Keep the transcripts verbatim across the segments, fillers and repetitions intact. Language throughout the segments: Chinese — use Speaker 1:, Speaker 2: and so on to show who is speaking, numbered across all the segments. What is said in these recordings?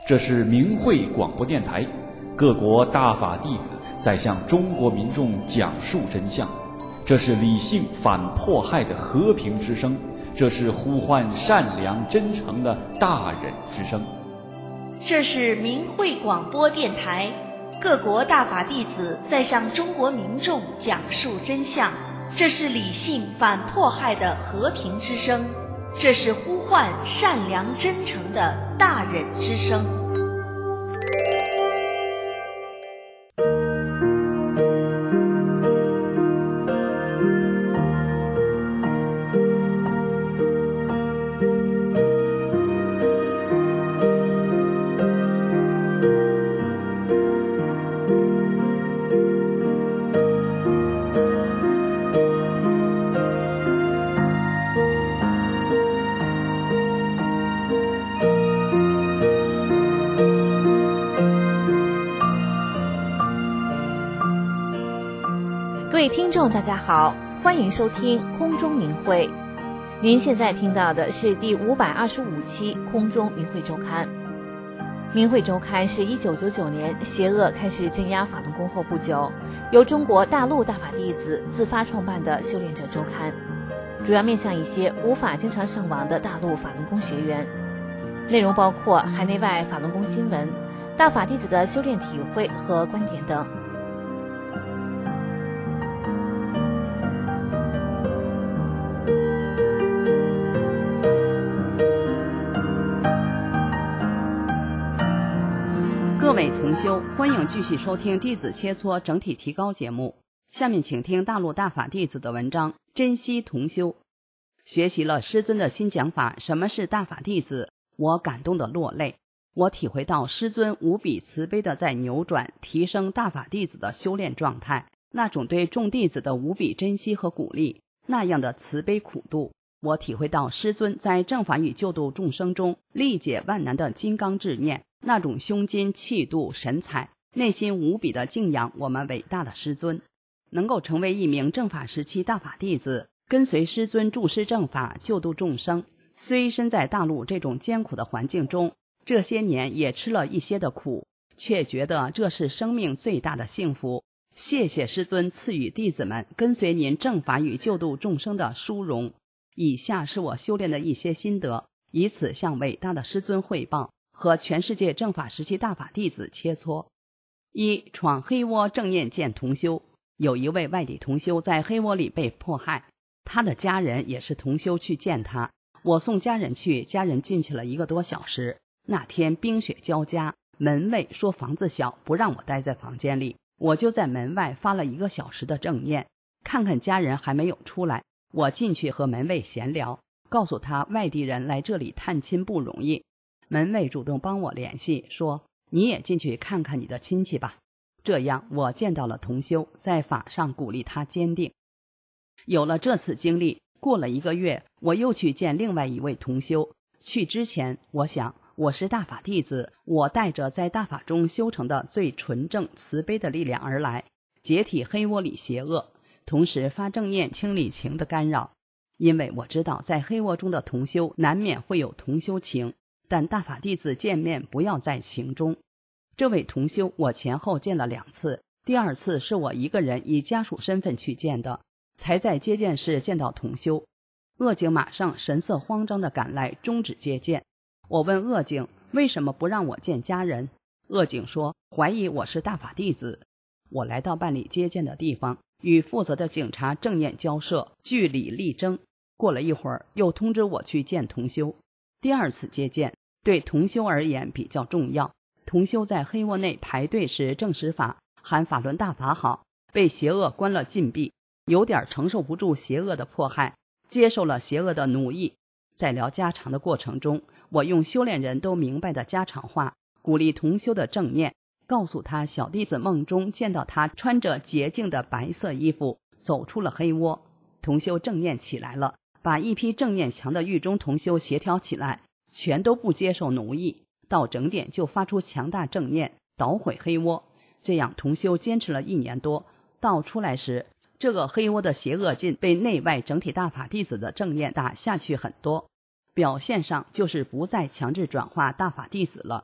Speaker 1: 这是明慧广播电台，各国大法弟子在向中国民众讲述真相。这是理性反迫害的和平之声，这是呼唤善良真诚的大忍之声。
Speaker 2: 这是明慧广播电台，各国大法弟子在向中国民众讲述真相。这是理性反迫害的和平之声，这是呼唤善良真诚的大忍之声。
Speaker 3: 各位听众大家好，欢迎收听空中明慧。您现在听到的是第五百二十五期空中明慧周刊。明慧周刊是一九九九年邪恶开始镇压法轮功后不久，由中国大陆大法弟子自发创办的修炼者周刊，主要面向一些无法经常上网的大陆法轮功学员，内容包括海内外法轮功新闻、大法弟子的修炼体会和观点等。
Speaker 4: 各位同修，欢迎继续收听弟子切磋整体提高节目。下面请听大陆大法弟子的文章，珍惜同修。学习了师尊的新讲法，什么是大法弟子，我感动的落泪。我体会到师尊无比慈悲的在扭转提升大法弟子的修炼状态，那种对众弟子的无比珍惜和鼓励，那样的慈悲苦度。我体会到师尊在正法与救度众生中力解万难的金刚智念，那种胸襟气度神采，内心无比的敬仰我们伟大的师尊。能够成为一名正法时期大法弟子，跟随师尊助师正法救度众生，虽身在大陆这种艰苦的环境中，这些年也吃了一些的苦，却觉得这是生命最大的幸福。谢谢师尊赐予弟子们跟随您正法与救度众生的殊荣。以下是我修炼的一些心得，以此向伟大的师尊汇报，和全世界正法时期大法弟子切磋。一、闯黑窝正念见同修。有一位外地同修在黑窝里被迫害，他的家人也是同修去见他，我送家人去，家人进去了一个多小时。那天冰雪交加，门卫说房子小，不让我待在房间里，我就在门外发了一个小时的正念，看看家人还没有出来。我进去和门卫闲聊，告诉他外地人来这里探亲不容易。门卫主动帮我联系，说你也进去看看你的亲戚吧。这样我见到了同修，在法上鼓励他坚定。有了这次经历，过了一个月，我又去见另外一位同修。去之前我想，我是大法弟子，我带着在大法中修成的最纯正慈悲的力量而来，解体黑窝里邪恶，同时发正念清理情的干扰。因为我知道在黑窝中的同修难免会有同修情，但大法弟子见面不要在情中。这位同修我前后见了两次，第二次是我一个人以家属身份去见的，才在接见室见到同修。恶警马上神色慌张地赶来终止接见。我问恶警为什么不让我见家人，恶警说怀疑我是大法弟子。我来到办理接见的地方，与负责的警察正面交涉，据理力争。过了一会儿，又通知我去见同修。第二次接见对同修而言比较重要。同修在黑窝内排队时正实法，喊法轮大法好，被邪恶关了禁闭，有点承受不住邪恶的迫害，接受了邪恶的奴役。在聊家常的过程中，我用修炼人都明白的家常话，鼓励同修的正念，告诉他小弟子梦中见到他穿着洁净的白色衣服走出了黑窝。同修正念起来了，把一批正念强的狱中同修协调起来，全都不接受奴役，到整点就发出强大正念，捣毁黑窝。这样同修坚持了一年多，到出来时，这个黑窝的邪恶劲被内外整体大法弟子的正念打下去很多，表现上就是不再强制转化大法弟子了。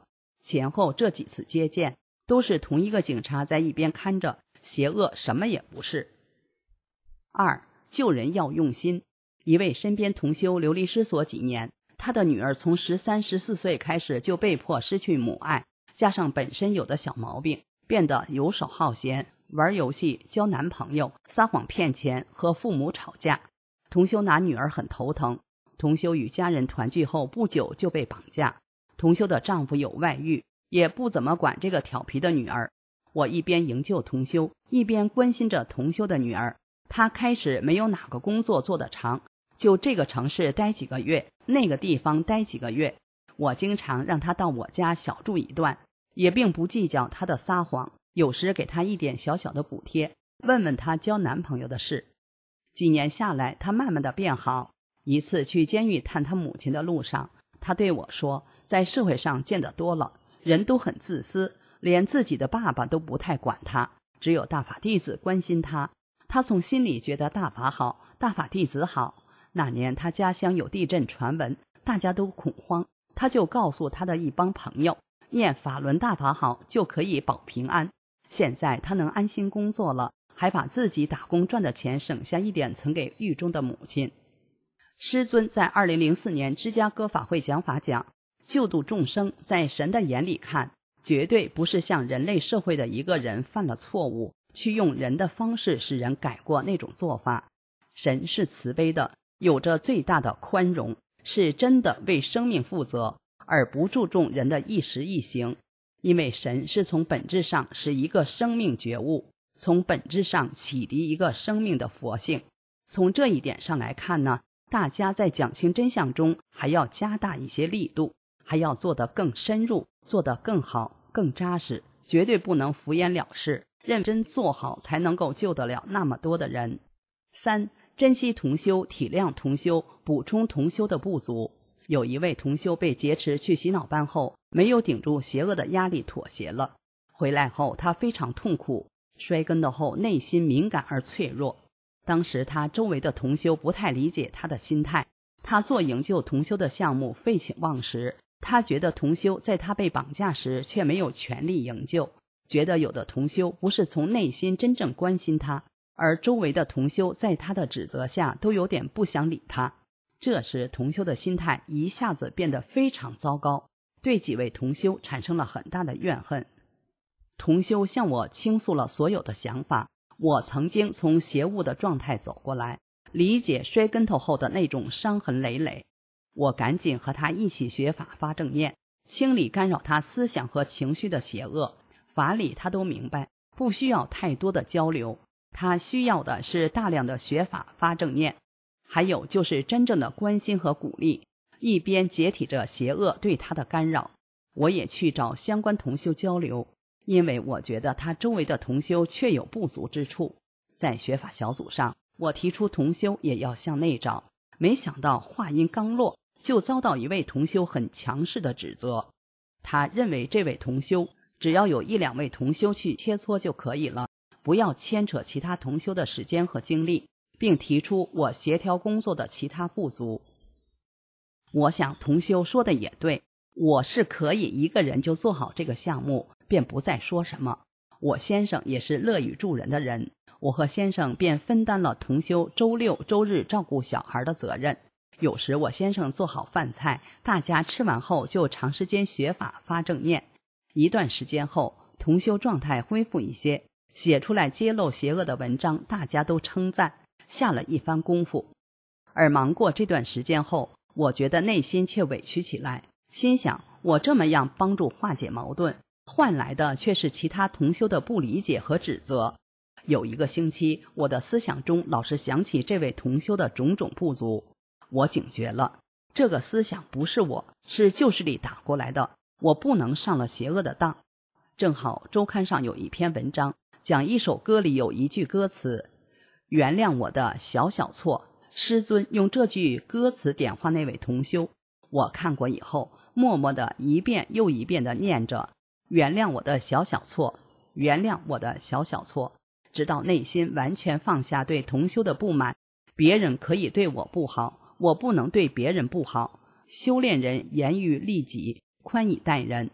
Speaker 4: 前后这几次接见都是同一个警察在一边看着，邪恶什么也不是。二，救人要用心。一位身边同修流离失所几年，他的女儿从十三、十四岁开始就被迫失去母爱，加上本身有的小毛病，变得游手好闲，玩游戏、交男朋友、撒谎骗钱，和父母吵架。同修拿女儿很头疼。同修与家人团聚后不久就被绑架，同修的丈夫有外遇，也不怎么管这个调皮的女儿。我一边营救同修，一边关心着同修的女儿。她开始没有哪个工作做得长，就这个城市待几个月，那个地方待几个月。我经常让她到我家小住一段，也并不计较她的撒谎，有时给她一点小小的补贴，问问她交男朋友的事。几年下来，她慢慢的变好。一次去监狱探她母亲的路上，她对我说，在社会上见得多了，人都很自私，连自己的爸爸都不太管她，只有大法弟子关心她。她从心里觉得大法好，大法弟子好。那年她家乡有地震传闻，大家都恐慌，她就告诉她的一帮朋友，念法轮大法好就可以保平安。现在她能安心工作了，还把自己打工赚的钱省下一点存给狱中的母亲。师尊在二零零四年芝加哥法会讲法讲，救度众生在神的眼里看，绝对不是像人类社会的一个人犯了错误，去用人的方式使人改过那种做法。神是慈悲的，有着最大的宽容，是真的为生命负责，而不注重人的一时一行。因为神是从本质上使一个生命觉悟，从本质上启迪一个生命的佛性。从这一点上来看呢，大家在讲清真相中还要加大一些力度，还要做得更深入，做得更好，更扎实，绝对不能敷衍了事，认真做好才能够救得了那么多的人。三，珍惜同修，体谅同修，补充同修的不足。有一位同修被劫持去洗脑班后，没有顶住邪恶的压力妥协了，回来后他非常痛苦，摔跟头后内心敏感而脆弱。当时他周围的同修不太理解他的心态，他做营救同修的项目废寝忘食，他觉得同修在他被绑架时却没有全力营救，觉得有的同修不是从内心真正关心他，而周围的同修在他的指责下都有点不想理他。这时同修的心态一下子变得非常糟糕，对几位同修产生了很大的怨恨。同修向我倾诉了所有的想法，我曾经从邪物的状态走过来，理解摔跟头后的那种伤痕累累。我赶紧和他一起学法发正念，清理干扰他思想和情绪的邪恶。法理他都明白，不需要太多的交流，他需要的是大量的学法发正念，还有就是真正的关心和鼓励，一边解体着邪恶对他的干扰。我也去找相关同修交流，因为我觉得他周围的同修确有不足之处。在学法小组上，我提出同修也要向内找，没想到话音刚落，就遭到一位同修很强势的指责。他认为这位同修只要有一两位同修去切磋就可以了，不要牵扯其他同修的时间和精力，并提出我协调工作的其他不足。我想同修说的也对，我是可以一个人就做好这个项目，便不再说什么。我先生也是乐于助人的人，我和先生便分担了同修周六周日照顾小孩的责任。有时我先生做好饭菜，大家吃完后就长时间学法发正念。一段时间后，同修状态恢复一些，写出来揭露邪恶的文章，大家都称赞，下了一番功夫。而忙过这段时间后，我觉得内心却委屈起来，心想我这么样帮助化解矛盾，换来的却是其他同修的不理解和指责。有一个星期，我的思想中老是想起这位同修的种种不足，我警觉了，这个思想不是我，是旧势力打过来的，我不能上了邪恶的当。正好周刊上有一篇文章，讲一首歌里有一句歌词，原谅我的小小错，师尊用这句歌词点化那位同修。我看过以后，默默地一遍又一遍地念着，原谅我的小小错，原谅我的小小错，直到内心完全放下对同修的不满。别人可以对我不好，我不能对别人不好。修炼人严于律己，宽以待人。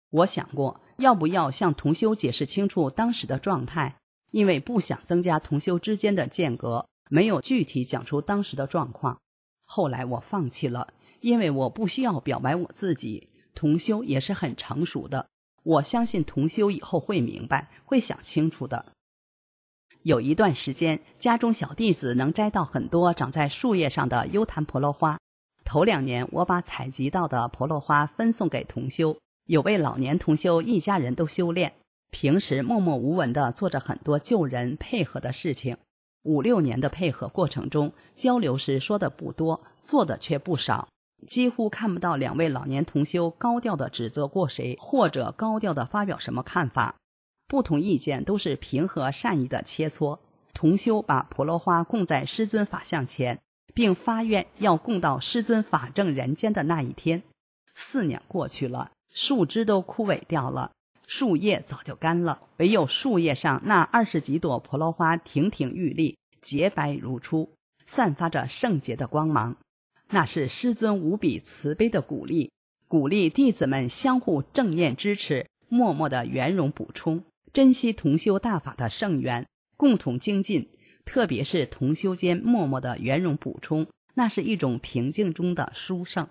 Speaker 4: 我想过要不要向同修解释清楚当时的状态，因为不想增加同修之间的间隔，没有具体讲出当时的状况。后来我放弃了，因为我不需要表白我自己，同修也是很成熟的，我相信同修以后会明白，会想清楚的。有一段时间，家中小弟子能摘到很多长在树叶上的优昙婆罗花。头两年，我把采集到的婆罗花分送给同修，有位老年同修一家人都修炼，平时默默无闻地做着很多救人配合的事情。五六年的配合过程中，交流时说的不多，做的却不少，几乎看不到两位老年同修高调地指责过谁，或者高调地发表什么看法。不同意见都是平和善意的切磋。同修把婆罗花供在师尊法像前，并发愿要供到师尊法证人间的那一天。四年过去了，树枝都枯萎掉了，树叶早就干了，唯有树叶上那二十几朵婆罗花亭亭玉立，洁白如初，散发着圣洁的光芒。那是师尊无比慈悲的鼓励，鼓励弟子们相互正念支持，默默的圆融补充，珍惜同修大法的圣缘，共同精进。特别是同修间默默的圆融补充，那是一种平静中的殊胜。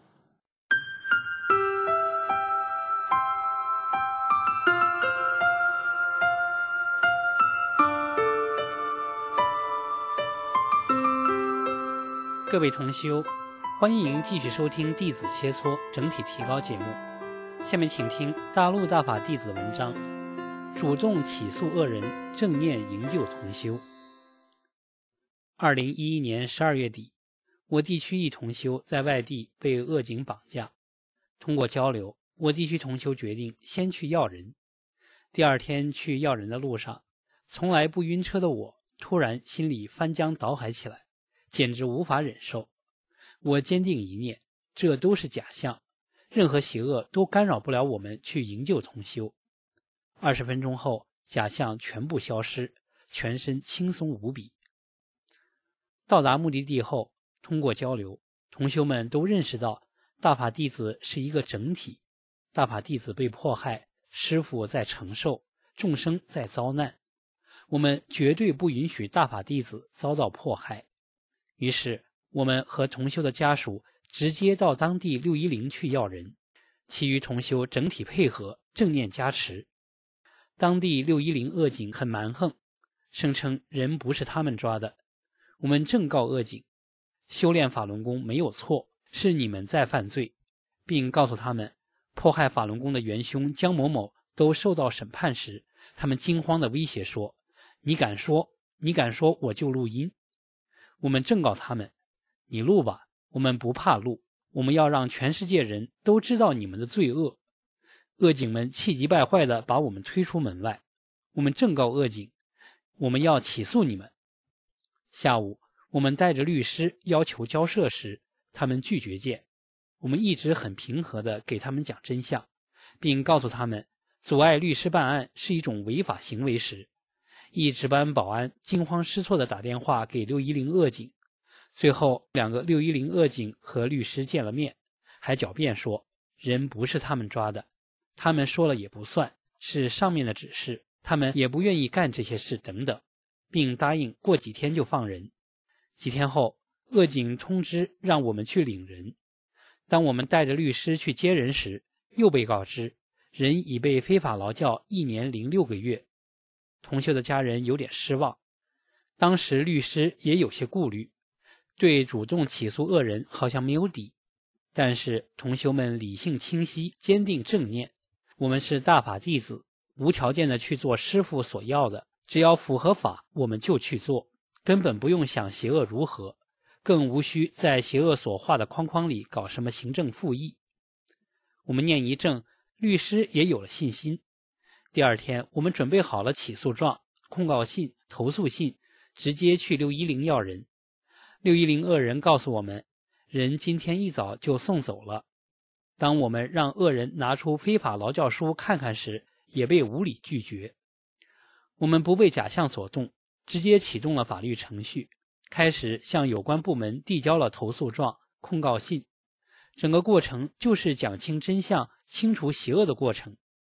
Speaker 5: 各位同修，欢迎继续收听弟子切磋整体提高节目。下面请听大陆大法弟子文章，主动起诉恶人，正念营救同修。二零一一年十二月底，我地区一同修在外地被恶警绑架。通过交流，我地区同修决定先去要人。第二天去要人的路上，从来不晕车的我突然心里翻江倒海起来，简直无法忍受。我坚定一念，这都是假象，任何邪恶都干扰不了我们去营救同修。二十分钟后，假象全部消失，全身轻松无比。到达目的地后，通过交流，同修们都认识到大法弟子是一个整体，大法弟子被迫害，师父在承受，众生在遭难，我们绝对不允许大法弟子遭到迫害。于是我们和同修的家属直接到当地六一零去要人，其余同修整体配合，正念加持。当地六一零恶警很蛮横，声称人不是他们抓的。我们正告恶警，修炼法轮功没有错，是你们在犯罪，并告诉他们，迫害法轮功的元凶江某某都受到审判时，他们惊慌地威胁说，你敢说，你敢说我就录音。我们正告他们，你录吧，我们不怕录，我们要让全世界人都知道你们的罪恶。恶警们气急败坏地把我们推出门外。我们正告恶警，我们要起诉你们。下午，我们带着律师要求交涉时，他们拒绝见。我们一直很平和地给他们讲真相，并告诉他们，阻碍律师办案是一种违法行为时，一值班保安惊慌失措地打电话给六一零恶警。最后，两个六一零恶警和律师见了面，还狡辩说，人不是他们抓的，他们说了也不算，是上面的指示，他们也不愿意干这些事等等，并答应过几天就放人。几天后，恶警通知让我们去领人。当我们带着律师去接人时，又被告知人已被非法劳教一年零六个月。同修的家人有点失望，当时律师也有些顾虑，对主动起诉恶人好像没有底。但是同修们理性清晰，坚定正念，我们是大法弟子，无条件的去做师父所要的，只要符合法我们就去做，根本不用想邪恶如何，更无需在邪恶所画的框框里搞什么行政复议。我们念一正，律师也有了信心。第二天，我们准备好了起诉状、控告信、投诉信，直接去六一零要人。六一零恶人告诉我们，人今天一早就送走了。当我们让恶人拿出非法劳教书看看时，也被无理拒绝。我们不被假象所动，直接启动了法律程序，开始向有关部门递交了投诉状、控告信。整个过程就是讲清真相、清除邪恶的过程。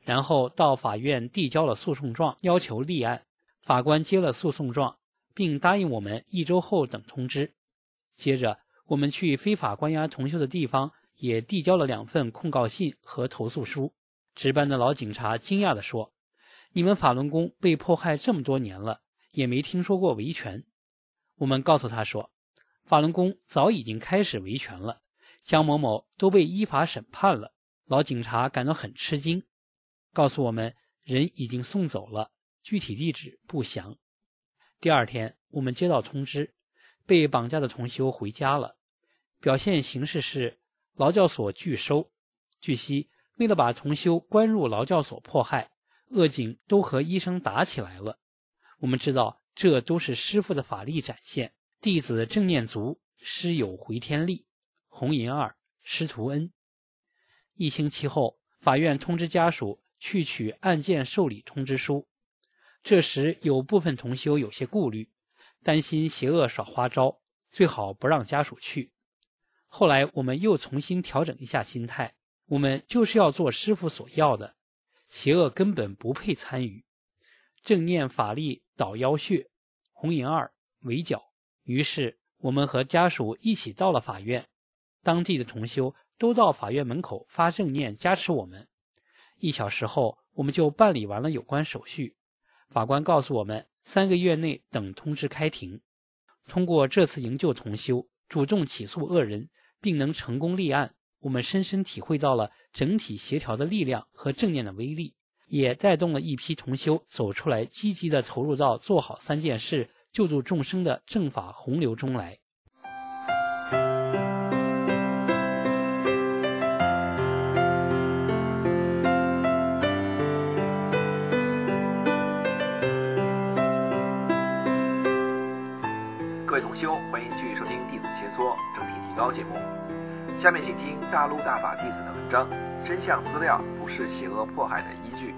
Speaker 5: 然后到法院递交了诉讼状，要求立案。法官接了诉讼状，并答应我们一周后等通知。接着，我们去非法关押同修的地方也递交了两份控告信和投诉书。值班的老警察惊讶地说：“你们法轮功被迫害这么多年了，也没听说过维权。”我们告诉他说，法轮功早已经开始维权了，江某某都被依法审判了。老警察感到很吃惊，告诉我们人已经送走了，具体地址不详。第二天，我们接到通知，被绑架的同修回家了，表现形式是劳教所拒收。据悉，为了把同修关入劳教所迫害，恶警都和医生打起来了。我们知道这都是师父的法力展现，弟子正念足，师有回天力，红银二，师徒恩。一星期后，法院通知家属去取案件受理通知书。这时有部分同修有些顾虑，担心邪恶耍花招，最好不让家属去。后来我们又重新调整一下心态，我们就是要做师父所要的，邪恶根本不配参与。正念法力导妖穴，红银二围剿。于是我们和家属一起到了法院，当地的同修都到法院门口发正念加持我们。一小时后，我们就办理完了有关手续。法官告诉我们，三个月内等通知开庭。通过这次营救同修，主动起诉恶人，并能成功立案，我们深深体会到了整体协调的力量和正念的威力，也带动了一批同修走出来，积极地投入到做好三件事、救度众生的正法洪流中来。
Speaker 6: 各位同修，欢迎继续收听弟子切磋整体提高节目。下面请听大陆大法弟子的文章：真相资料不是邪恶迫害的依据。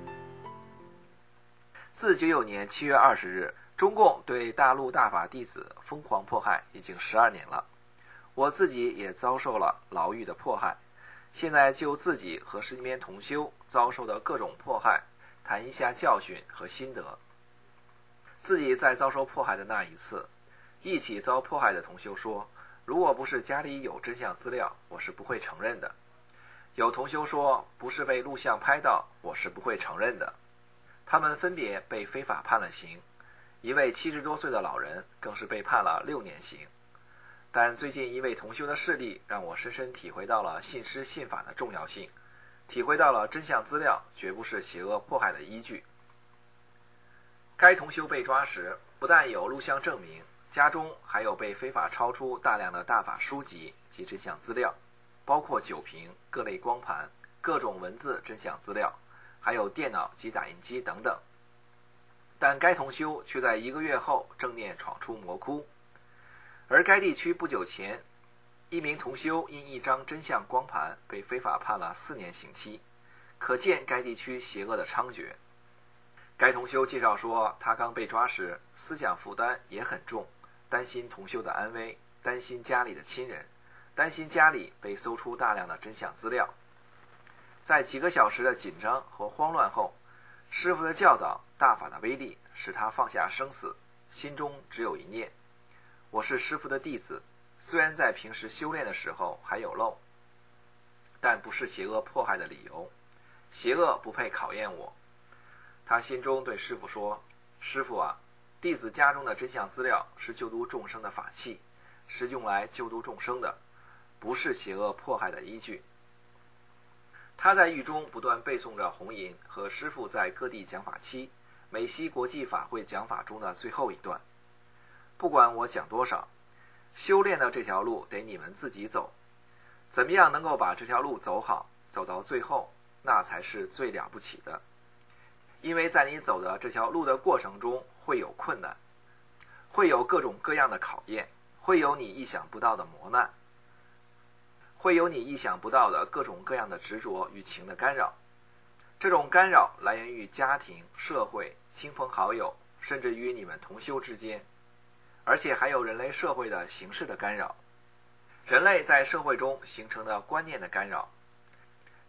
Speaker 6: 自九九年七月二十日，中共对大陆大法弟子疯狂迫害已经十二年了，我自己也遭受了牢狱的迫害。现在就自己和身边同修遭受的各种迫害谈一下教训和心得。自己在遭受迫害的那一次，一起遭迫害的同修说，如果不是家里有真相资料，我是不会承认的。有同修说，不是被录像拍到，我是不会承认的。他们分别被非法判了刑，一位七十多岁的老人更是被判了六年刑。但最近一位同修的事例让我深深体会到了信师信法的重要性，体会到了真相资料绝不是邪恶迫害的依据。该同修被抓时，不但有录像证明，家中还有被非法抄出大量的大法书籍及真相资料，包括酒瓶、各类光盘、各种文字真相资料，还有电脑及打印机等等。但该同修却在一个月后正念闯出魔窟。而该地区不久前，一名同修因一张真相光盘被非法判了四年刑期，可见该地区邪恶的猖獗。该同修介绍说，他刚被抓时思想负担也很重，担心同修的安危，担心家里的亲人，担心家里被搜出大量的真相资料。在几个小时的紧张和慌乱后，师父的教导、大法的威力使他放下生死，心中只有一念：我是师父的弟子，虽然在平时修炼的时候还有漏，但不是邪恶迫害的理由，邪恶不配考验我。他心中对师父说，师父啊，弟子家中的真相资料是救度众生的法器，是用来救度众生的，不是邪恶迫害的依据。他在狱中不断背诵着弘引和师父在各地讲法期美西国际法会讲法中的最后一段：不管我讲多少，修炼的这条路得你们自己走，怎么样能够把这条路走好，走到最后，那才是最了不起的。因为在你走的这条路的过程中会有困难，会有各种各样的考验，会有你意想不到的磨难，会有你意想不到的各种各样的执着与情的干扰。这种干扰来源于家庭、社会、亲朋好友，甚至于你们同修之间，而且还有人类社会的形式的干扰，人类在社会中形成的观念的干扰。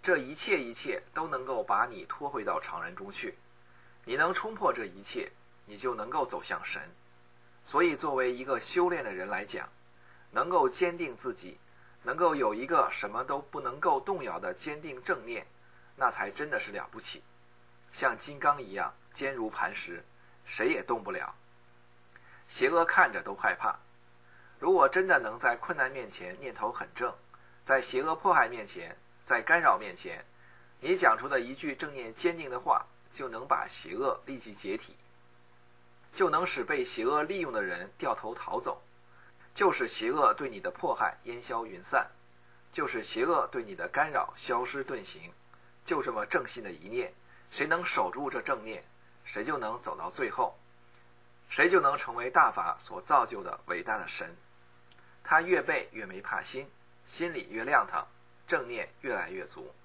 Speaker 6: 这一切一切都能够把你拖回到常人中去。你能冲破这一切，你就能够走向神。所以作为一个修炼的人来讲，能够坚定自己，能够有一个什么都不能够动摇的坚定正念，那才真的是了不起，像金刚一样坚如磐石，谁也动不了。邪恶看着都害怕。如果真的能在困难面前念头很正，在邪恶迫害面前，在干扰面前，你讲出的一句正念坚定的话，就能把邪恶立即解体，就能使被邪恶利用的人掉头逃走，就使邪恶对你的迫害烟消云散，就使邪恶对你的干扰消失遁形。就这么正信的一念，谁能守住这正念，谁就能走到最后，谁就能成为大法所造就的伟大的神。他越背越没怕心，心里越亮堂，正念越来越足。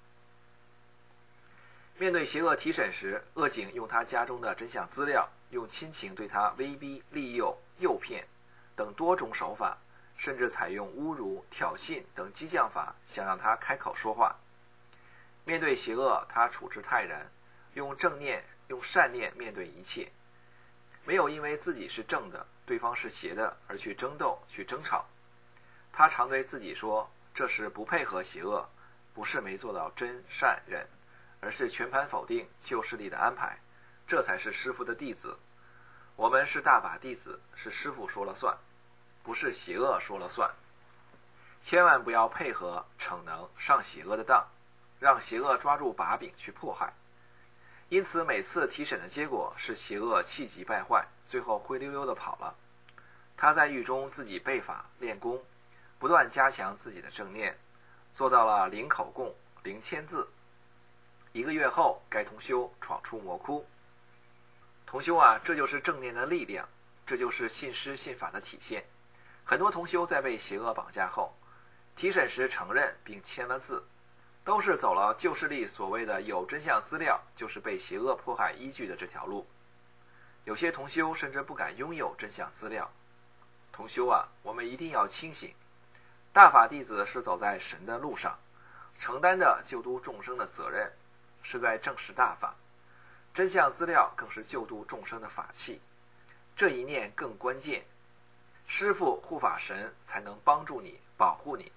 Speaker 6: 面对邪恶提审时，恶警用他家中的真相资料，用亲情对他威逼利诱、诱骗等多种手法，甚至采用侮辱、挑衅等激将法，想让他开口说话。面对邪恶，他处之泰然，用正念、用善念面对一切，没有因为自己是正的，对方是邪的而去争斗、去争吵。他常对自己说，这是不配合邪恶，不是没做到真善忍，而是全盘否定旧势力的安排，这才是师父的弟子。我们是大法弟子，是师父说了算，不是邪恶说了算。千万不要配合逞能上邪恶的当，让邪恶抓住把柄去迫害。因此每次提审的结果是邪恶气急败坏，最后灰溜溜的跑了。他在狱中自己背法练功，不断加强自己的正念，做到了零口供、零签字。一个月后，该同修闯出魔窟。同修啊，这就是正念的力量，这就是信师信法的体现。很多同修在被邪恶绑架后，提审时承认并签了字，都是走了旧势力所谓的有真相资料就是被邪恶迫害依据的这条路。有些同修甚至不敢拥有真相资料。同修啊，我们一定要清醒，大法弟子是走在神的路上，承担着救度众生的责任，是在证实大法。真相资料更是救度众生的法器，这一念更关键，师父护法神才能帮助你、保护你。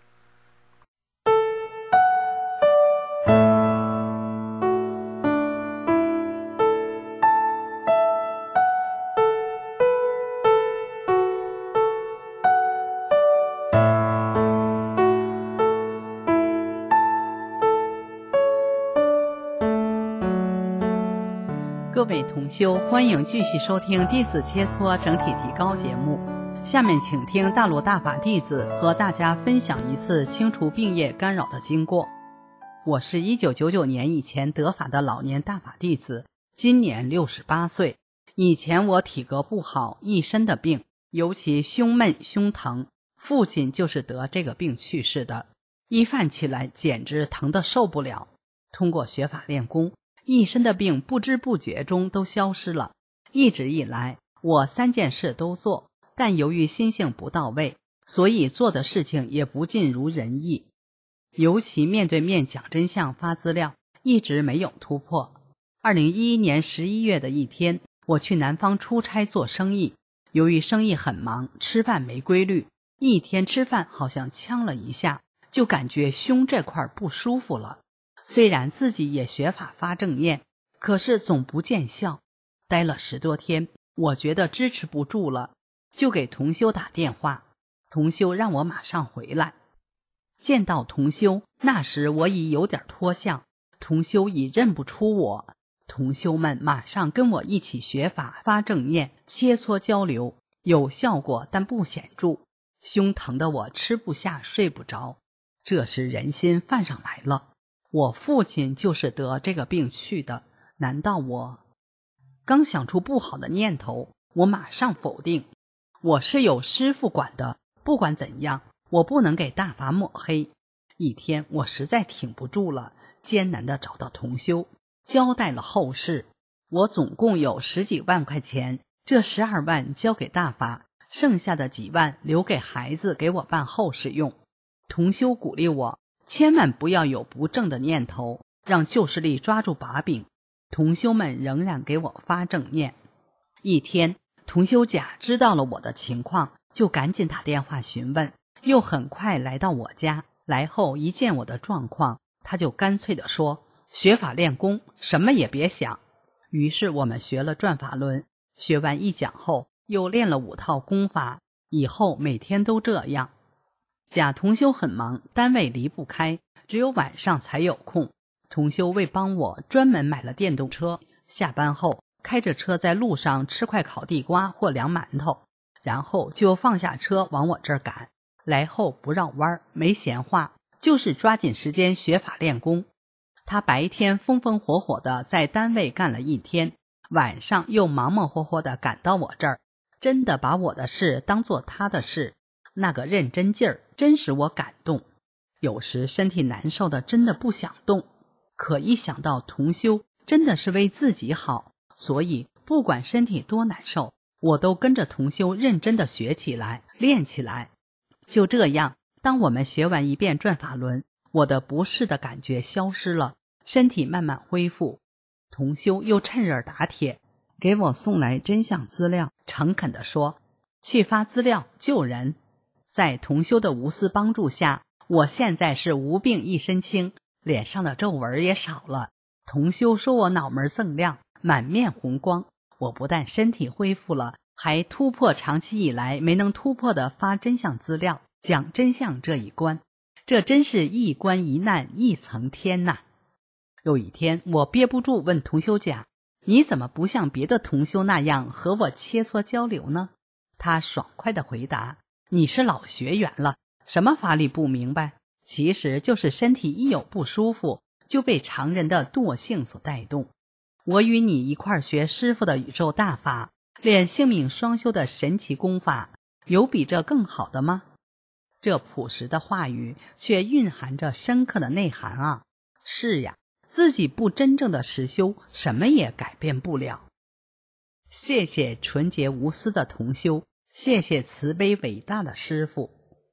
Speaker 4: 各位同修，欢迎继续收听弟子切磋整体提高节目。下面请听大陆大法弟子和大家分享一次清除病业干扰的经过。我是一九九九年以前得法的老年大法弟子，今年六十八岁。以前我体格不好，一身的病，尤其胸闷胸疼，父亲就是得这个病去世的，一犯起来简直疼得受不了。通过学法练功，一身的病不知不觉中都消失了。一直以来我三件事都做，但由于心性不到位，所以做的事情也不尽如人意。尤其面对面讲真相发资料，一直没有突破。二零一一年十一月的一天，我去南方出差做生意，由于生意很忙，吃饭没规律，一天吃饭好像呛了一下，就感觉胸这块不舒服了。虽然自己也学法发正念，可是总不见效。待了十多天，我觉得支持不住了，就给同修打电话，同修让我马上回来。见到同修，那时我已有点脱相，同修已认不出我。同修们马上跟我一起学法发正念，切磋交流，有效果但不显著。胸疼的我吃不下睡不着，这时人心泛上来了。我父亲就是得这个病去的，难道我……刚想出不好的念头，我马上否定，我是有师父管的，不管怎样，我不能给大法抹黑。一天我实在挺不住了，艰难地找到同修，交代了后事。我总共有十几万块钱，这十二万交给大法，剩下的几万留给孩子给我办后事用。同修鼓励我， 千万不要有不正的念头，让旧势力抓住把柄。同修们仍然给我发正念。一天，同修甲知道了我的情况，就赶紧打电话询问，又很快来到我家。来后一见我的状况，他就干脆地说，学法练功，什么也别想。于是我们学了转法轮，学完一讲后，又练了五套功法，以后每天都这样。甲同修很忙，单位离不开，只有晚上才有空。同修为帮我专门买了电动车，下班后开着车在路上吃块烤地瓜或凉馒头，然后就放下车往我这儿赶。来后不绕弯，没闲话，就是抓紧时间学法练功。他白天风风火火的在单位干了一天，晚上又忙忙活活的赶到我这儿，真的把我的事当作他的事，那个认真劲儿真使我感动。有时身体难受的真的不想动，可一想到同修真的是为自己好，所以不管身体多难受，我都跟着同修认真的学起来，练起来。就这样，当我们学完一遍转法轮，我的不适的感觉消失了，身体慢慢恢复。同修又趁热打铁，给我送来真相资料，诚恳地说，去发资料救人。在同修的无私帮助下，我现在是无病一身轻，脸上的皱纹也少了。同修说我脑门锃亮，满面红光，我不但身体恢复了，还突破长期以来没能突破的发真相资料，讲真相这一关。这真是一关一难一层天呐！有一天，我憋不住问同修甲，你怎么不像别的同修那样和我切磋交流呢？他爽快地回答，你是老学员了，什么法理不明白？其实就是身体一有不舒服，就被常人的惰性所带动。我与你一块儿学师父的宇宙大法，练性命双修的神奇功法，有比这更好的吗？这朴实的话语却蕴含着深刻的内涵啊！是呀，自己不真正的实修，什么也改变不了。谢谢纯洁无私的同修，谢谢慈悲伟大的师父。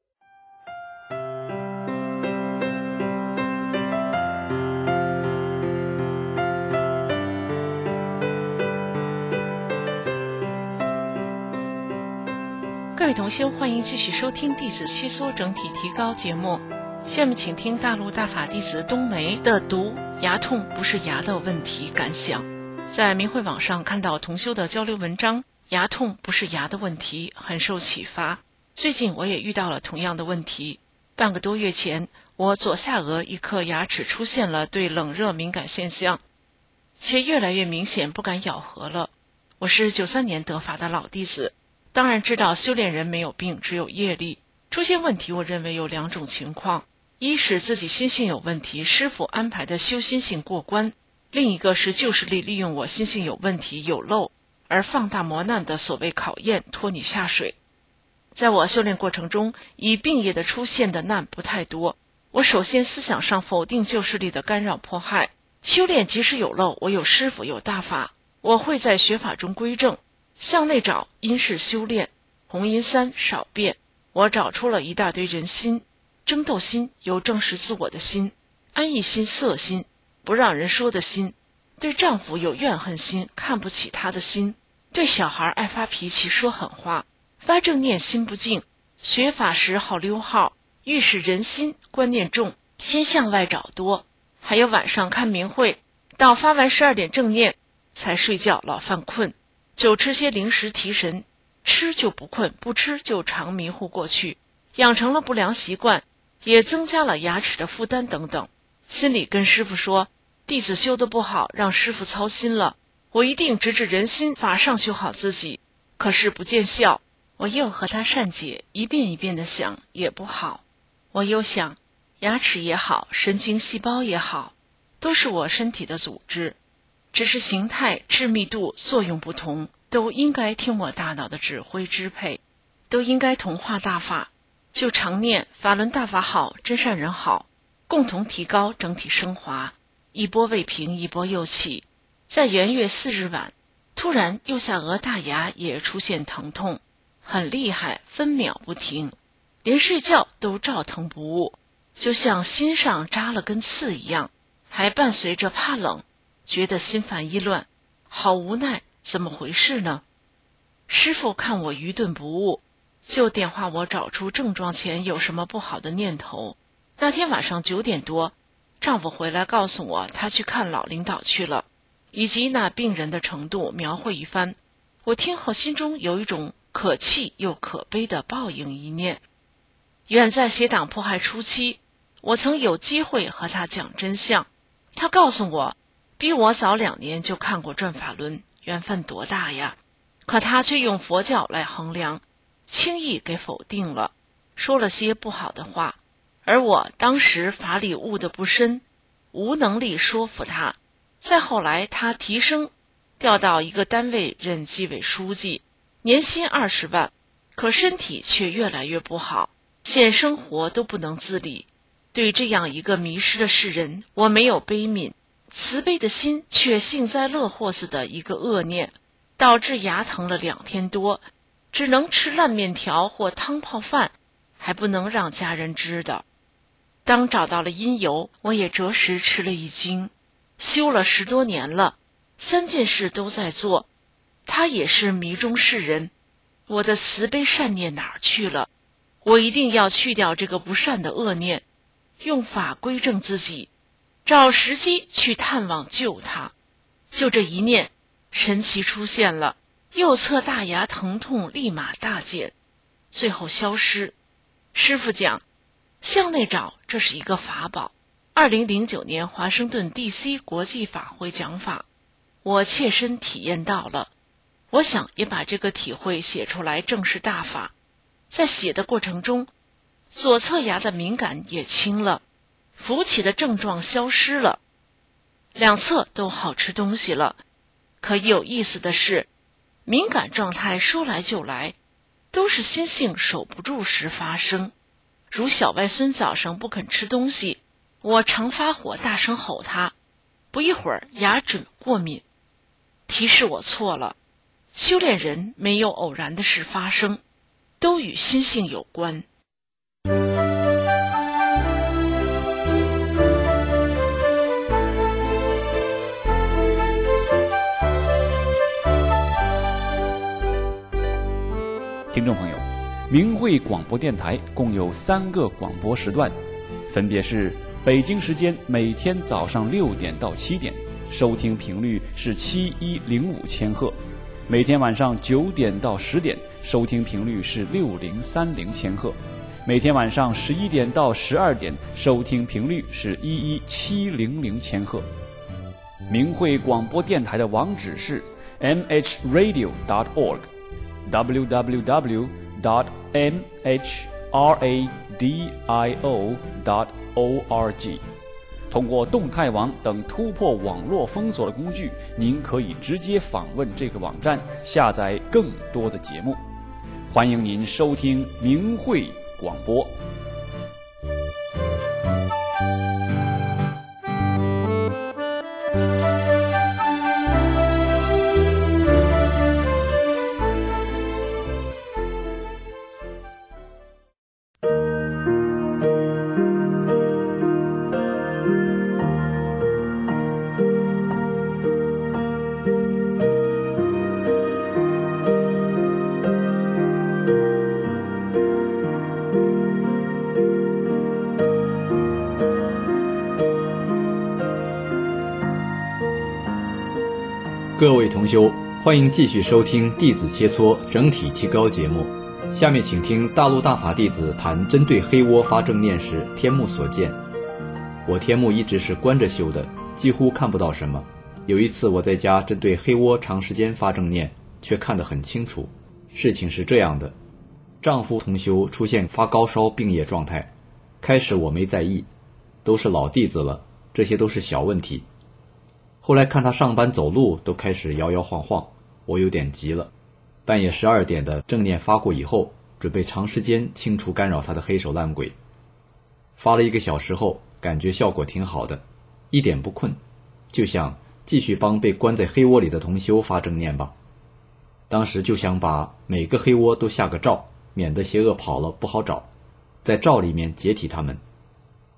Speaker 7: 各位同修，欢迎继续收听弟子切磋整体提高节目。下面请听大陆大法弟子冬梅的读牙痛不是牙的问题感想。在明慧网上看到同修的交流文章，牙痛不是牙的问题，很受启发。最近我也遇到了同样的问题。半个多月前，我左下颚一颗牙齿出现了对冷热敏感现象，且越来越明显，不敢咬合了。我是九三年得法的老弟子，当然知道修炼人没有病，只有业力。出现问题，我认为有两种情况：一是自己心性有问题，师父安排的修心性过关；另一个是旧势力利用我心性有问题有漏，而放大磨难的所谓考验，拖你下水。在我修炼过程中，以病业的出现的难不太多。我首先思想上否定旧势力的干扰迫害，修炼即使有漏，我有师父有大法，我会在学法中归正。向内找因是修炼，红阴三少变。我找出了一大堆人心：争斗心，有正视自我的心；安逸心、色心，不让人说的心；对丈夫有怨恨心，看不起他的心；对小孩爱发脾气、说狠话；发正念心不静；学法时好溜号，欲使人心观念重，先向外找多；还有晚上看明慧，到发完十二点正念才睡觉，老犯困，就吃些零食提神，吃就不困，不吃就常迷糊过去，养成了不良习惯，也增加了牙齿的负担等等。心里跟师父说，弟子修得不好，让师父操心了，我一定直至人心，法上修好自己。可是不见效，我又和他善解，一遍一遍地想，也不好。我又想，牙齿也好，神经细胞也好，都是我身体的组织，只是形态、致密度、作用不同，都应该听我大脑的指挥支配，都应该同化大法。就常念法轮大法好，真善人好，共同提高整体升华。一波未平，一波又起。在元月四日晚，突然右下颚大牙也出现疼痛，很厉害，分秒不停，连睡觉都照疼不误。 就像心上扎了根刺一样，还伴随着怕冷，觉得心烦意乱，好无奈，怎么回事呢？师父看我愚钝不悟，就点化我找出症状前有什么不好的念头。那天晚上九点多，丈夫回来告诉我他去看老领导去了，以及那病人的程度描绘一番。我听后心中有一种可气又可悲的报应一念。远在邪党迫害初期，我曾有机会和他讲真相，他告诉我比我早两年就看过转法轮，缘分多大呀！可他却用佛教来衡量，轻易给否定了，说了些不好的话，而我当时法理悟得不深，无能力说服他。再后来他提升，调到一个单位任纪委书记，年薪二十万，可身体却越来越不好，现生活都不能自理。对这样一个迷失的世人，我没有悲悯，慈悲的心却幸灾乐祸似的一个恶念，导致牙疼了两天多，只能吃烂面条或汤泡饭，还不能让家人知道。当找到了因由，我也着实吃了一惊。修了十多年了，三件事都在做，他也是迷中世人，我的慈悲善念哪儿去了？我一定要去掉这个不善的恶念，用法归正自己，找时机去探望救他。就这一念，神奇出现了，右侧大牙疼痛立马大减，最后消失。师父讲，向内找，这是一个法宝。二零零九年华盛顿 D C 国际法会讲法，我切身体验到了。我想也把这个体会写出来，正是大法。在写的过程中，左侧牙的敏感也轻了，浮起的症状消失了，两侧都好吃东西了。可有意思的是，敏感状态说来就来，都是心性守不住时发生。如小外孙早上不肯吃东西，我常发火大声吼他，不一会儿牙准过敏，提示我错了。修炼人没有偶然的事发生，都与心性有关。
Speaker 1: 听众朋友，明慧广播电台共有三个广播时段，分别是北京时间每天早上六点到七点，收听频率是七一零五千赫；每天晚上九点到十点，收听频率是六零三零千赫；每天晚上十一点到十二点，收听频率是一一七零零千赫。明慧广播电台的网址是 m h radio dot org。w w w dot m h radio dot org。 通过动态网等突破网络封锁的工具，您可以直接访问这个网站，下载更多的节目。欢迎您收听明慧广播。
Speaker 8: 各位同修，欢迎继续收听弟子切磋整体提高节目。下面请听大陆大法弟子谈针对黑窝发正念时天目所见。我天目一直是关着修的，几乎看不到什么。有一次我在家针对黑窝长时间发正念，却看得很清楚。事情是这样的，丈夫同修出现发高烧病业状态，开始我没在意，都是老弟子了，这些都是小问题。后来看他上班走路都开始摇摇晃晃，我有点急了。半夜十二点的正念发过以后，准备长时间清除干扰他的黑手烂鬼。发了一个小时后，感觉效果挺好的，一点不困，就想继续帮被关在黑窝里的同修发正念吧。当时就想把每个黑窝都下个罩，免得邪恶跑了不好找，在罩里面解体他们。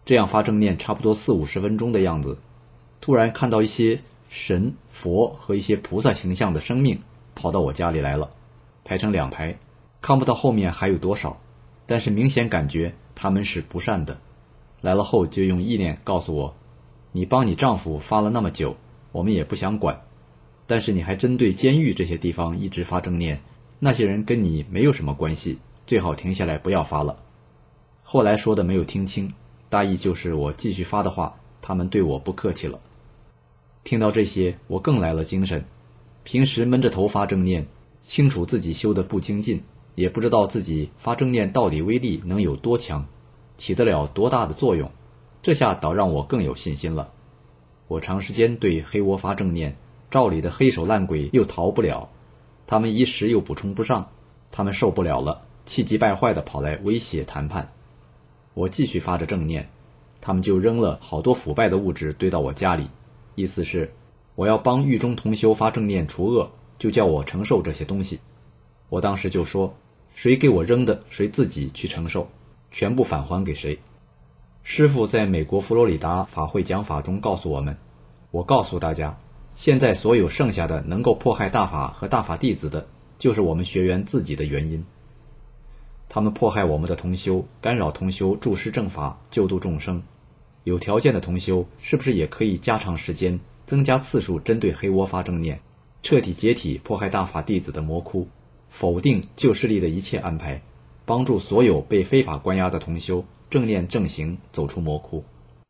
Speaker 8: 这样发正念差不多四五十分钟的样子，突然看到一些神、佛和一些菩萨形象的生命跑到我家里来了，排成两排，看不到后面还有多少，但是明显感觉他们是不善的。来了后就用意念告诉我，你帮你丈夫发了那么久，我们也不想管，但是你还针对监狱这些地方一直发正念，那些人跟你没有什么关系，最好停下来不要发了。后来说的没有听清，大意就是我继续发的话，他们对我不客气了。听到这些，我更来了精神。平时闷着头发正念，清楚自己修得不精进，也不知道自己发正念到底威力能有多强，起得了多大的作用，这下倒让我更有信心了。我长时间对黑窝发正念，照里的黑手烂鬼又逃不了，他们一时又补充不上，他们受不了了，气急败坏地跑来威胁谈判。我继续发着正念，他们就扔了好多腐败的物质堆到我家里，意思是我要帮狱中同修发正念除恶，就叫我承受这些东西。我当时就说，谁给我扔的，谁自己去承受，全部返还给谁。师父在美国佛罗里达法会讲法中告诉我们，我告诉大家，现在所有剩下的能够迫害大法和大法弟子的，就是我们学员自己的原因。他们迫害我们的同修，干扰同修注释正法，救度众生。有条件的同修是不是也可以加长时间，增加次数，针对黑窝发正念，彻底解体迫害大法弟子的魔窟，否定旧势力的一切安排，帮助所有被非法关押的同修正念正行，走出魔窟。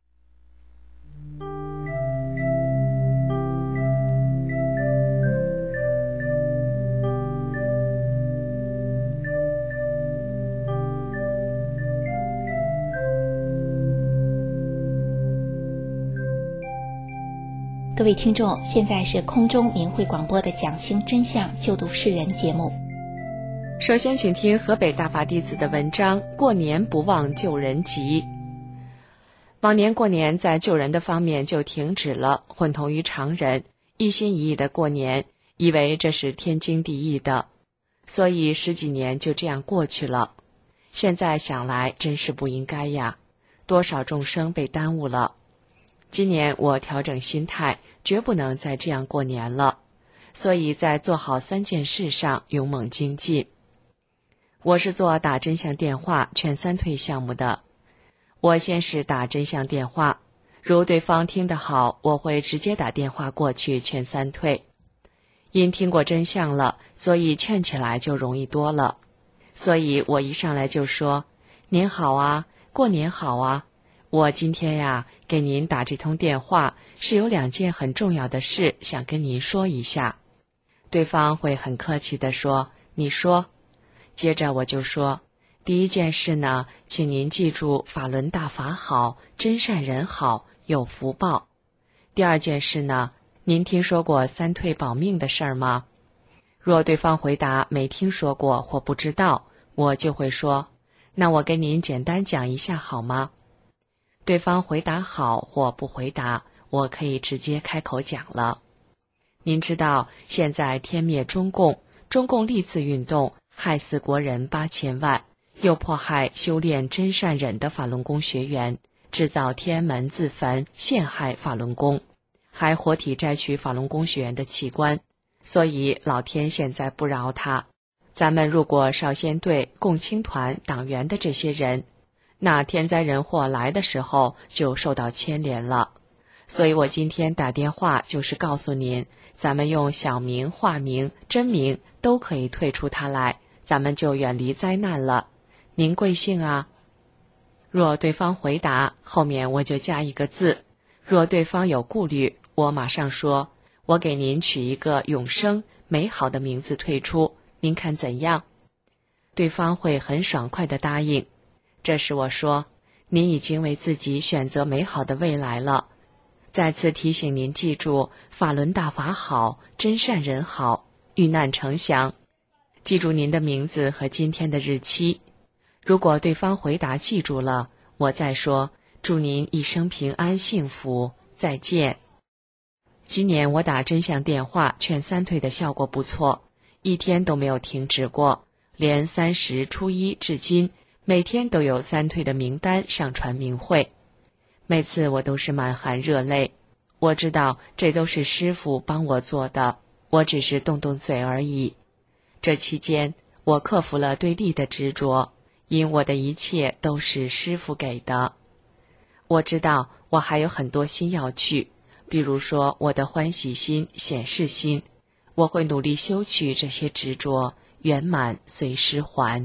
Speaker 9: 各位听众，现在是空中明慧广播的讲清真相救度世人节目。
Speaker 10: 首先请听河北大法弟子的文章，过年不忘救人急。往年过年在救人的方面就停止了，混同于常人，一心一意的过年，以为这是天经地义的，所以十几年就这样过去了。现在想来真是不应该呀，多少众生被耽误了。今年我调整心态，绝不能再这样过年了，所以在做好三件事上勇猛精进。我是做打真相电话劝三退项目的，我先是打真相电话，如对方听得好，我会直接打电话过去劝三退。因听过真相了，所以劝起来就容易多了。所以我一上来就说，您好啊，过年好啊，我今天呀给您打这通电话是有两件很重要的事想跟您说一下。对方会很客气地说，你说。接着我就说，第一件事呢，请您记住法轮大法好，真善人好，有福报。第二件事呢，您听说过三退保命的事儿吗？若对方回答没听说过或不知道，我就会说，那我给您简单讲一下好吗？对方回答好或不回答，我可以直接开口讲了。您知道现在天灭中共，中共历次运动害死国人八千万，又迫害修炼真善忍的法轮功学员，制造天安门自焚，陷害法轮功，还活体摘取法轮功学员的器官，所以老天现在不饶他。咱们入过少先队、共青团党员的这些人，那天灾人祸来的时候就受到牵连了。所以我今天打电话就是告诉您，咱们用小名、化名、真名都可以退出它来，咱们就远离灾难了。您贵姓啊？若对方回答，后面我就加一个字。若对方有顾虑，我马上说，我给您取一个永生、美好的名字退出，您看怎样？对方会很爽快地答应。这时我说，您已经为自己选择美好的未来了。再次提醒您记住，法轮大法好，真善人好，遇难成祥。记住您的名字和今天的日期。如果对方回答记住了，我再说，祝您一生平安幸福，再见。今年我打真相电话劝三退的效果不错，一天都没有停止过，连三十初一至今，每天都有三退的名单上传明会。 每次我都是满含热泪。我知道这都是师父帮我做的，我只是动动嘴而已。这期间，我克服了对力的执着，因我的一切都是师父给的。我知道我还有很多心要去，比如说我的欢喜心、显示心，我会努力修去这些执着，圆满随师还。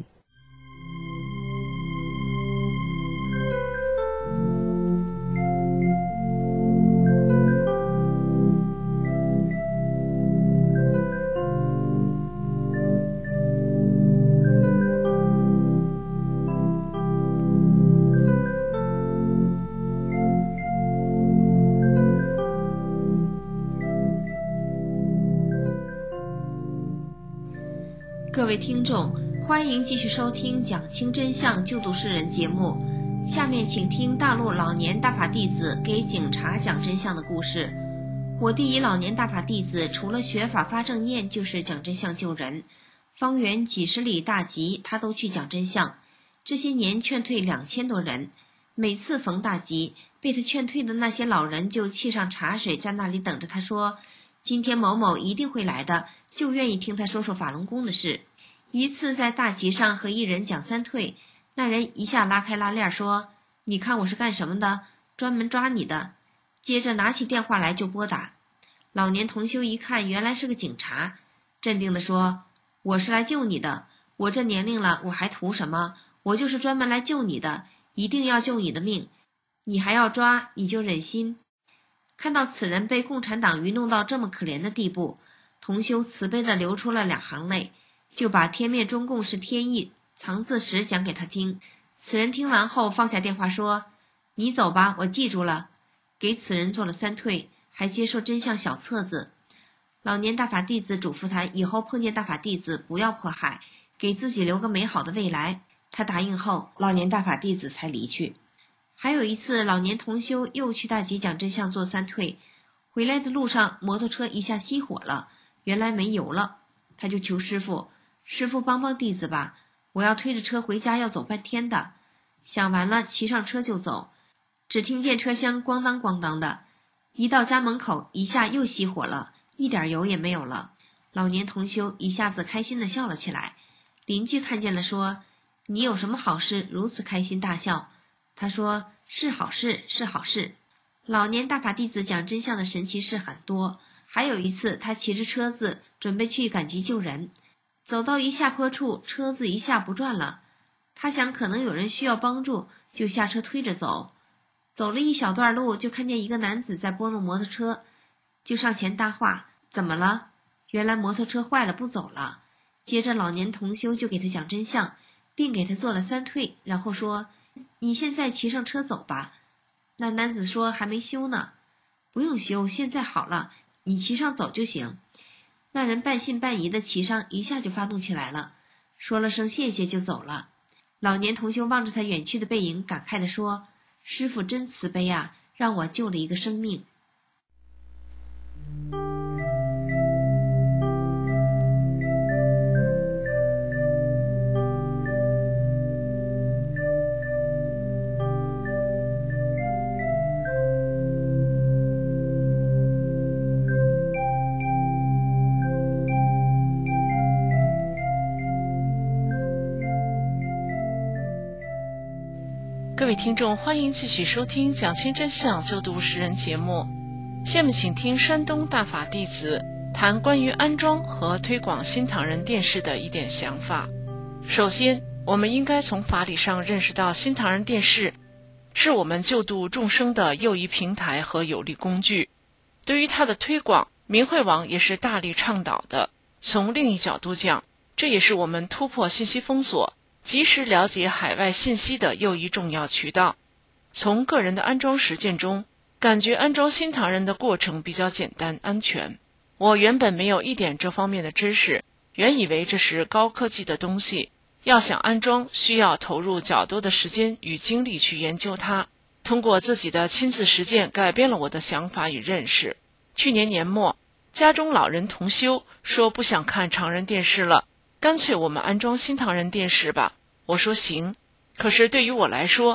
Speaker 11: 各位听众，欢迎继续收听讲清真相救度世人节目。下面请听大陆老年大法弟子给警察讲真相的故事。我地一老年大法弟子除了学法发正念，就是讲真相救人。方圆几十里大集，他都去讲真相。这些年劝退两千多人，每次逢大集，被他劝退的那些老人就沏上茶水，在那里等着他说：“今天某某一定会来的。”就愿意听他说说法轮功的事。一次在大集上和一人讲三退，那人一下拉开拉链说：“你看我是干什么的？专门抓你的。”接着拿起电话来就拨打。老年同修一看，原来是个警察，镇定地说：“我是来救你的，我这年龄了，我还图什么？我就是专门来救你的，一定要救你的命。你还要抓，你就忍心。”看到此人被共产党愚弄到这么可怜的地步，同修慈悲地流出了两行泪，就把天灭中共是天意藏字石讲给他听。此人听完后放下电话说：“你走吧，我记住了。”给此人做了三退，还接受真相小册子。老年大法弟子嘱咐他以后碰见大法弟子不要迫害，给自己留个美好的未来。他答应后，老年大法弟子才离去。还有一次，老年同修又去大集讲真相做三退，回来的路上摩托车一下熄火了，原来没油了。他就求师父，师父帮帮弟子吧，我要推着车回家要走半天的。想完了，骑上车就走，只听见车厢咣当咣当的，一到家门口一下又熄火了，一点油也没有了。老年同修一下子开心地笑了起来。邻居看见了说：“你有什么好事如此开心大笑？”他说：“是好事，是好事。”老年大法弟子讲真相的神奇事很多。还有一次，他骑着车子准备去赶集救人，走到一下坡处，车子一下不转了。他想可能有人需要帮助，就下车推着走。走了一小段路，就看见一个男子在拨弄摩托车，就上前搭话：“怎么了？”原来摩托车坏了不走了。接着老年同修就给他讲真相，并给他做了三退，然后说：“你现在骑上车走吧。”那男子说：“还没修呢。”“不用修，现在好了，你骑上走就行。”那人半信半疑的骑上，一下就发动起来了，说了声谢谢就走了。老年同修望着他远去的背影，感慨地说：“师父真慈悲啊，让我救了一个生命。”
Speaker 7: 各位听众，欢迎继续收听讲清真相救度世人节目。下面请听山东大法弟子谈关于安装和推广新唐人电视的一点想法。首先，我们应该从法理上认识到，新唐人电视是我们救度众生的又一平台和有力工具。对于它的推广，明慧网也是大力倡导的。从另一角度讲，这也是我们突破信息封锁，及时了解海外信息的又一重要渠道。从个人的安装实践中，感觉安装新唐人的过程比较简单安全。我原本没有一点这方面的知识，原以为这是高科技的东西，要想安装需要投入较多的时间与精力去研究它。通过自己的亲自实践，改变了我的想法与认识。去年年末，家中老人同修说不想看常人电视了，干脆我们安装新唐人电视吧。我说行，可是对于我来说，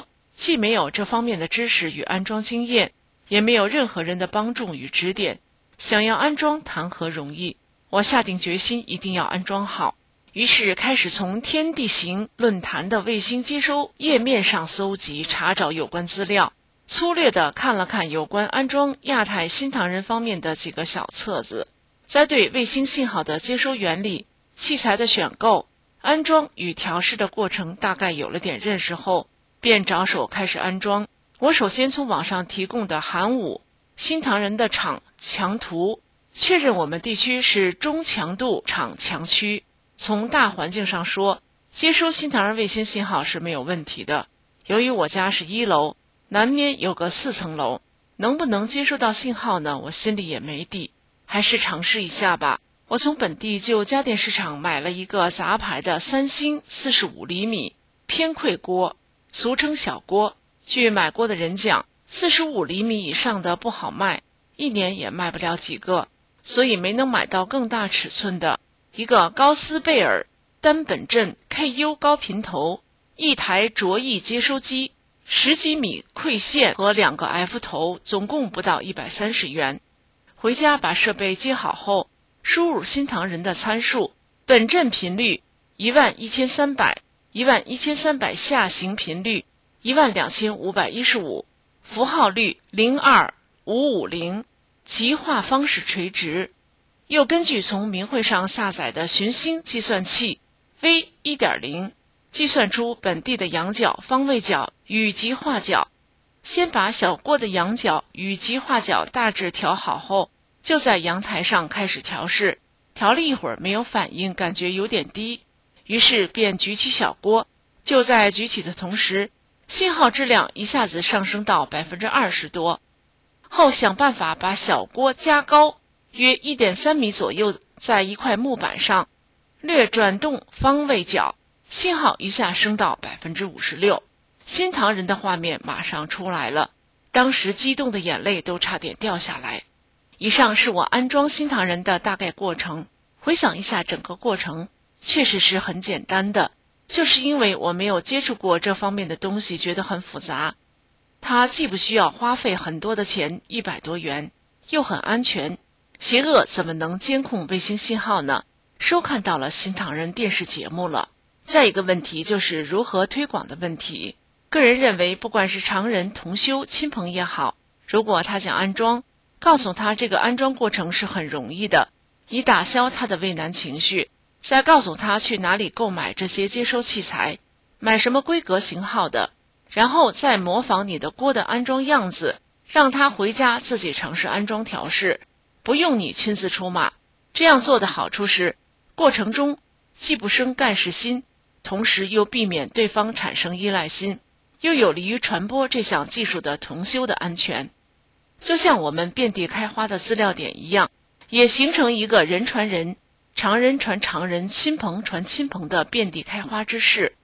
Speaker 7: 既没有这方面的知识与安装经验，也没有任何人的帮助与指点，想要安装谈何容易？我下定决心一定要安装好，于是开始从天地行论坛的卫星接收页面上搜集查找有关资料，粗略地看了看有关安装亚太新唐人方面的几个小册子，在对卫星信号的接收原理、器材的选购、安装与调试的过程大概有了点认识后，便着手开始安装。我首先从网上提供的韩武新唐人的场强图确认我们地区是中强度场强区。从大环境上说，接收新唐人卫星信号是没有问题的。由于我家是一楼，南面有个四层楼，能不能接收到信号呢？我心里也没底，还是尝试一下吧。我从本地旧家电市场买了一个杂牌的三星四十五厘米偏馈锅，俗称小锅。据买过的人讲，四十五厘米以上的不好卖，一年也卖不了几个，所以没能买到更大尺寸的。一个高斯贝尔单本阵 K U 高频头，一台卓翼接收机，十几米馈线和两个 F 头，总共不到一百三十元。回家把设备接好后，输入新唐人的参数，本阵频率一万一千三百，一万一千三百下行频率一万两千五百一十五，符号率零二五五零，极化方式垂直。又根据从明慧上下载的寻星计算器 V 一点零 计算出本地的仰角、方位角与极化角。先把小锅的仰角与极化角大致调好后，就在阳台上开始调试。调了一会儿没有反应，感觉有点低，于是便举起小锅。就在举起的同时，信号质量一下子上升到 百分之二十 多。后想办法把小锅加高约 一点三米左右，在一块木板上略转动方位角，信号一下升到 百分之五十六。 新唐人的画面马上出来了，当时激动的眼泪都差点掉下来。以上是我安装新唐人的大概过程，回想一下整个过程确实是很简单的，就是因为我没有接触过这方面的东西，觉得很复杂。它既不需要花费很多的钱，一百多元，又很安全。邪恶怎么能监控卫星信号呢？收看到了新唐人电视节目了。再一个问题就是如何推广的问题。个人认为，不管是常人、同修、亲朋也好，如果他想安装，告诉他这个安装过程是很容易的，以打消他的畏难情绪，再告诉他去哪里购买这些接收器材，买什么规格型号的，然后再模仿你的锅的安装样子，让他回家自己尝试安装调试，不用你亲自出马。这样做的好处是，过程中既不生干事心，同时又避免对方产生依赖心，又有利于传播这项技术的同修的安全。就像我们遍地开花的资料点一样，也形成一个人传人、常人传常人、亲朋传亲朋的遍地开花之势。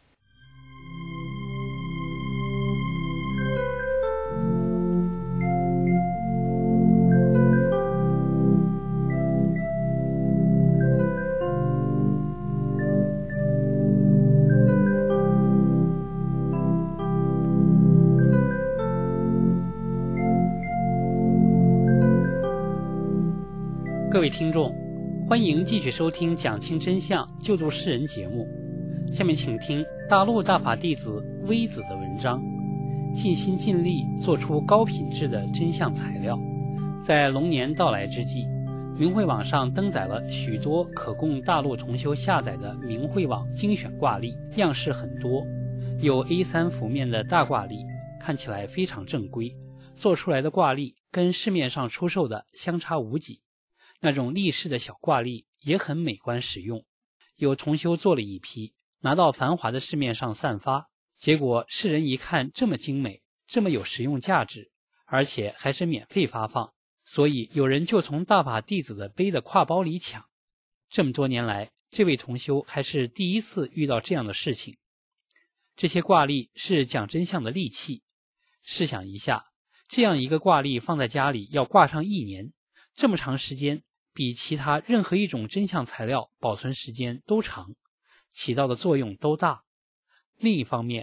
Speaker 5: 各位听众，欢迎继续收听讲清真相救度世人节目。下面请听大陆大法弟子微子的文章，尽心尽力做出高品质的真相材料。在龙年到来之际，明慧网上登载了许多可供大陆同修下载的明慧网精选挂历，样式很多，有 A 三 幅面的大挂历，看起来非常正规，做出来的挂历跟市面上出售的相差无几。那种立式的小挂历也很美观实用，有同修做了一批，拿到繁华的市面上散发，结果世人一看这么精美，这么有实用价值，而且还是免费发放，所以有人就从大法弟子的背的挎包里抢。这么多年来，这位同修还是第一次遇到这样的事情。这些挂历是讲真相的利器，试想一下，这样一个挂历放在家里要挂上一年，这么长时间，比其他任何一种真相材料保存时间都长，起到的作用都大。另一方面，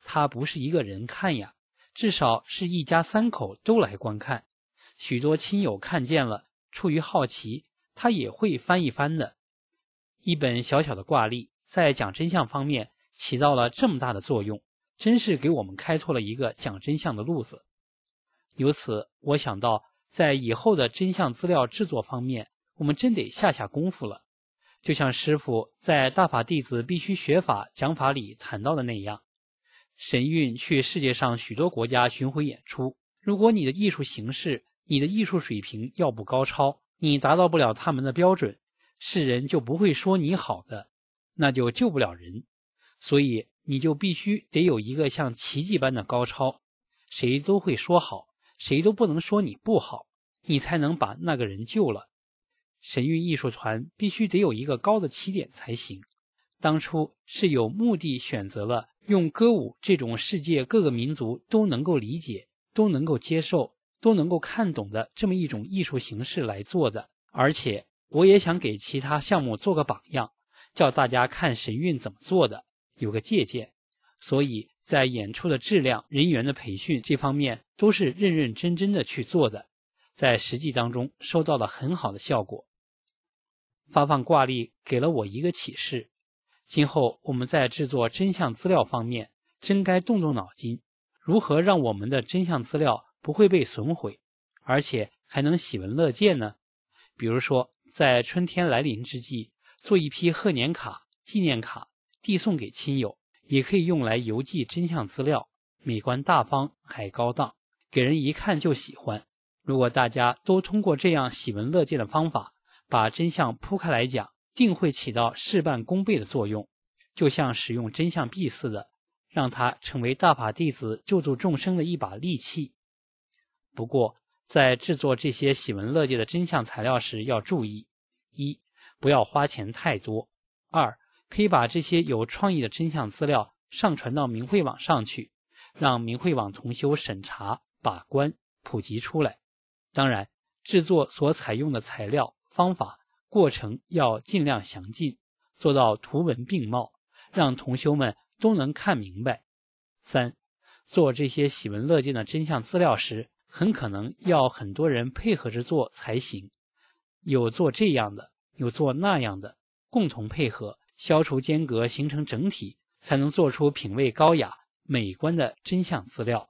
Speaker 5: 他不是一个人看呀，至少是一家三口都来观看。许多亲友看见了，出于好奇，他也会翻一翻的。一本小小的挂历在讲真相方面起到了这么大的作用，真是给我们开拓了一个讲真相的路子。由此我想到，在以后的真相资料制作方面，我们真得下下功夫了。就像师父在《大法弟子必须学法》讲法里谈到的那样，神韵去世界上许多国家巡回演出，如果你的艺术形式、你的艺术水平要不高超，你达到不了他们的标准，世人就不会说你好的，那就救不了人。所以你就必须得有一个像奇迹般的高超，谁都会说好，谁都不能说你不好，你才能把那个人救了。神韵艺术团必须得有一个高的起点才行。当初是有目的选择了用歌舞这种世界各个民族都能够理解、都能够接受、都能够看懂的这么一种艺术形式来做的。而且我也想给其他项目做个榜样，叫大家看神韵怎么做的，有个借鉴。所以在演出的质量、人员的培训这方面都是认认真真的去做的，在实际当中收到了很好的效果。发放挂历给了我一个启示，今后我们在制作真相资料方面真该动动脑筋，如何让我们的真相资料不会被损毁，而且还能喜闻乐见呢？比如说在春天来临之际，做一批贺年卡、纪念卡递送给亲友，也可以用来邮寄真相资料，美观大方还高档，给人一看就喜欢。如果大家都通过这样喜闻乐见的方法把真相铺开来讲，定会起到事半功倍的作用，就像使用真相币似的，让它成为大法弟子救度众生的一把利器。不过在制作这些喜闻乐见的真相材料时要注意：一、不要花钱太多；二、可以把这些有创意的真相资料上传到明慧网上去，让明慧网同修审查、把关、普及出来。当然，制作所采用的材料、方法、过程要尽量详尽，做到图文并茂，让同修们都能看明白。三、做这些喜闻乐见的真相资料时，很可能要很多人配合着做才行，有做这样的，有做那样的，共同配合，消除间隔，形成整体，才能做出品味高雅、美观的真相资料。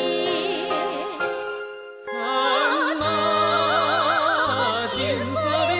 Speaker 12: 金色的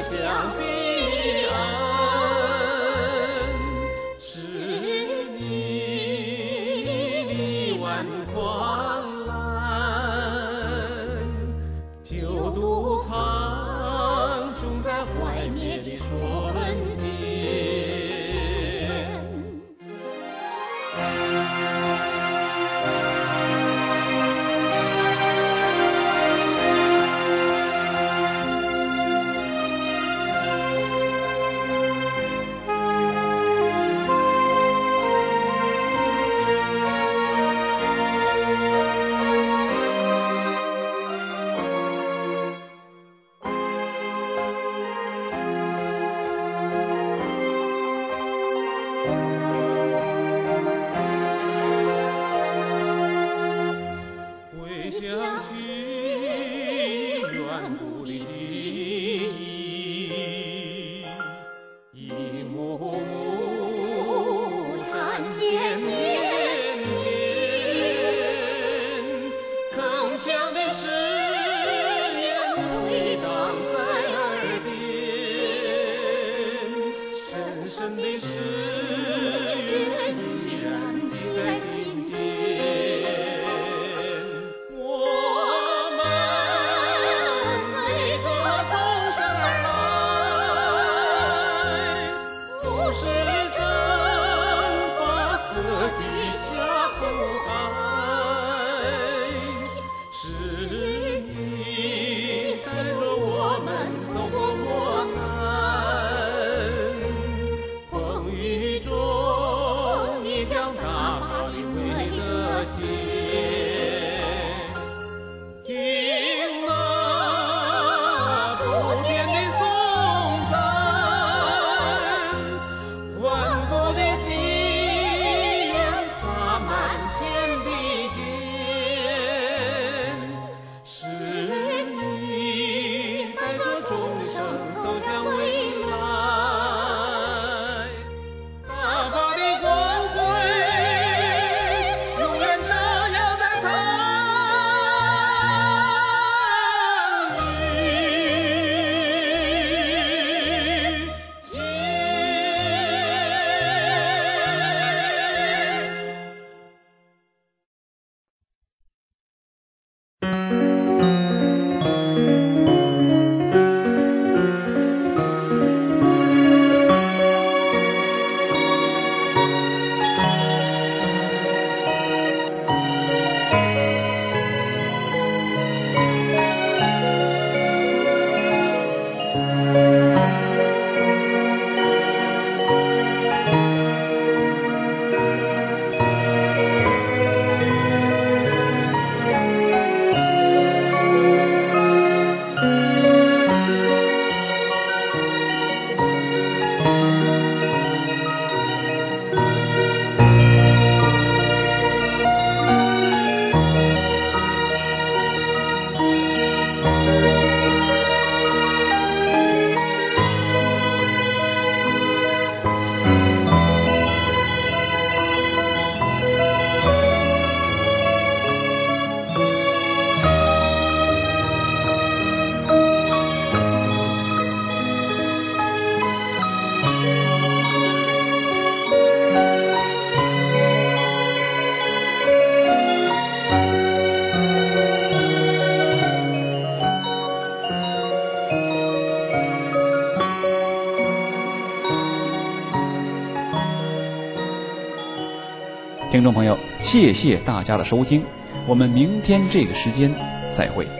Speaker 1: 听众朋友，谢谢大家的收听，我们明天这个时间再会。